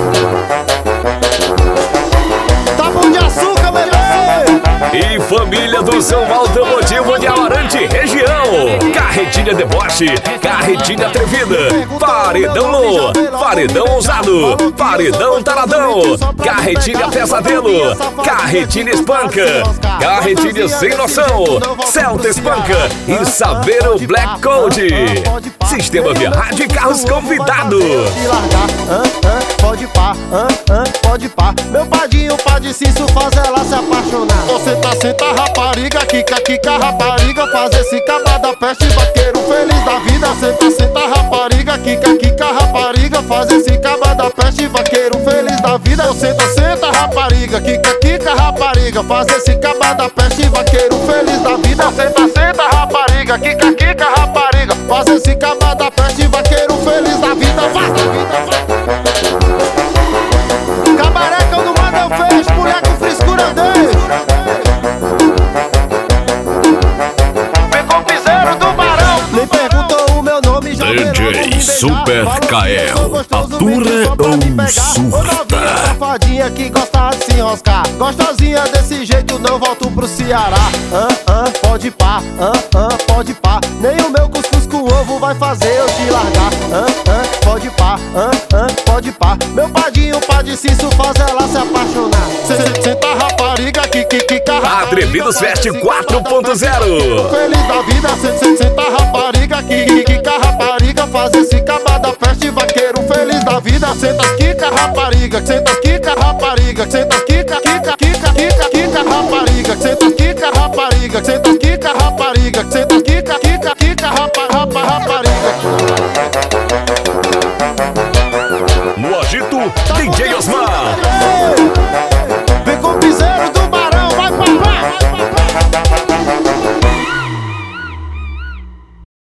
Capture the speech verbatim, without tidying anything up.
Tá bom de açúcar, bebê! E família do São Automotivo de Amarante região. Carretilha deboche, carretilha atrevida, paredão no, paredão ousado, paredão taradão, carretilha pesadelo, carretilha espanca, carretilha sem noção, Celta espanca e Saveiro Black Code. Sistema Viarrad e carros convidados. Pode pá, pode pá. Meu padinho, pade ciso, faz ela se apaixonar. Você tá senta rapariga, quica, quica rapariga, faz esse caba da peste, vaqueiro feliz da vida. Senta, senta rapariga, quica, quica rapariga, faz esse caba da peste, vaqueiro feliz da vida. Senta, senta rapariga, quica, quica rapariga, faz esse caba da peste, vaqueiro feliz da vida. Senta, senta rapariga, quica, quica rapariga, faz esse caba da peste, vaqueiro feliz da vida. Faz da vida, faz. Cabaré quando manda eu fecho, mulher com frescura eu deixo. Vem com o piseiro do Barão. Nem perguntou o meu nome, já D J Super Kael, atura ou surta? Safadinha que gosta de se enroscar, gostosinha desse jeito não volto pro Ceará. Ah, ah, pode pá, ah, ah, pode pá. Nem o meu cuscuz com ovo vai fazer eu te largar. Ah, ah, pode pá, ah, ah, pode pá. Meu padinho, pade ciso, faz ela se apaixonar. Senta rapariga, que que que carra. Atrevidos Fest quatro ponto zero. Feliz da vida, senta rapariga, que que que rapariga, faz esse caba da peste, vaqueiro feliz da vida. Senta quica rapariga, senta quica rapariga, senta quica, quica, quica, quica, quica rapariga, senta quica rapariga, senta quica rapariga, senta quica, quica, quica rapa, rapa, rapariga. No agito, D J Osmar.